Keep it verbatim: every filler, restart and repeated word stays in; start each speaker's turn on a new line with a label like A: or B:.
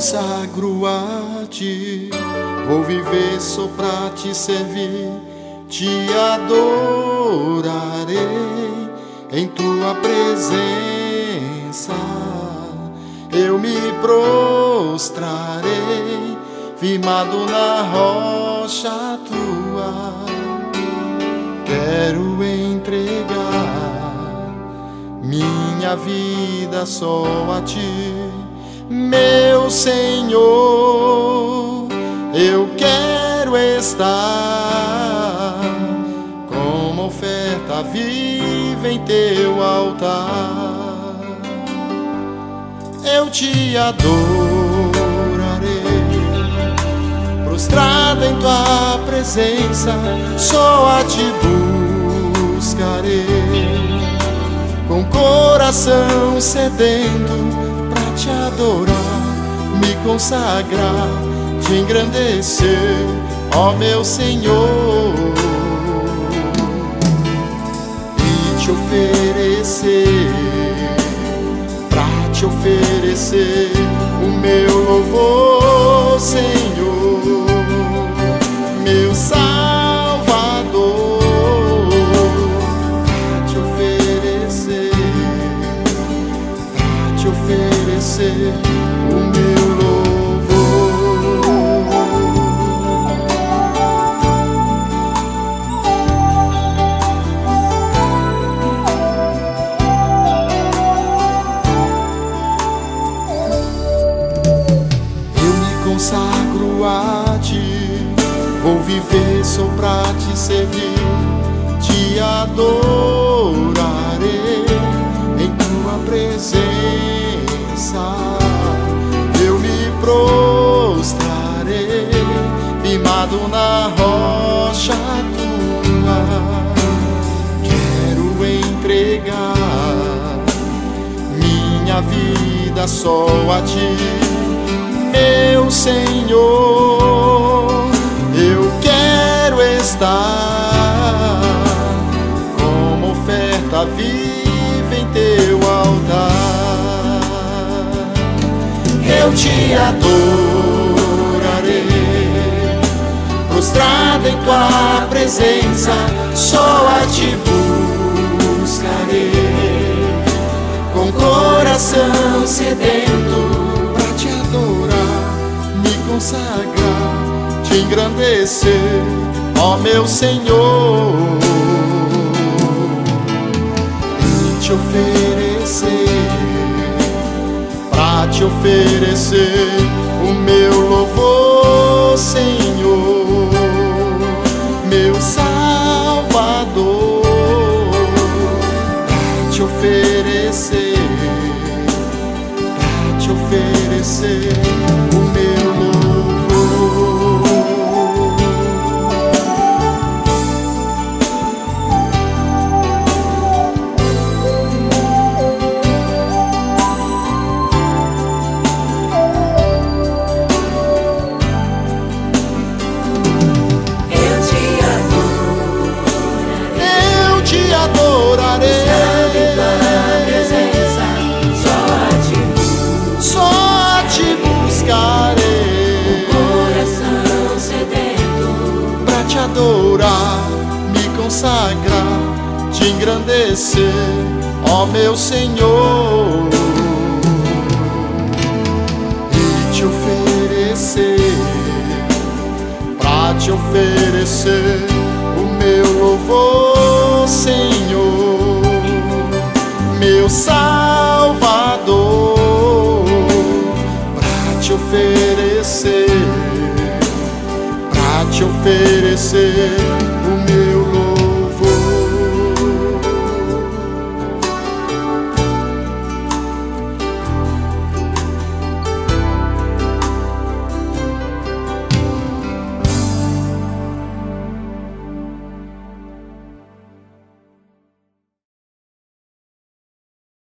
A: consagro a ti, vou viver só pra te servir, te adorarei em tua presença, eu me prostrarei, firmado na rocha tua, quero entregar minha vida só a ti, meu Senhor. Eu quero estar como oferta viva em teu altar, eu te adorarei, prostrado em tua presença, só a te buscarei, com coração sedento pra te adorar, me consagrar, te engrandecer, ó meu Senhor, e te oferecer, pra te oferecer o meu louvor, Senhor, meu Salvador, pra te oferecer, pra te oferecer o meu louvor. Consagro a ti, vou viver só pra te servir, te adorarei em tua presença, eu me prostrarei, firmado na rocha tua, quero entregar minha vida só a ti, meu Senhor. Eu quero estar como oferta viva em teu altar, eu te adorarei, prostrado em tua presença, só a te buscarei, com coração sedento, consagrar, te engrandecer, ó meu Senhor, e te oferecer, pra te oferecer o meu louvor, Senhor, meu Salvador, pra te oferecer, pra te oferecer o meu louvor. Adorar, me consagrar, te engrandecer, ó meu Senhor, e te oferecer, pra te oferecer o meu louvor, Senhor, meu Salvador, pra te oferecer, te oferecer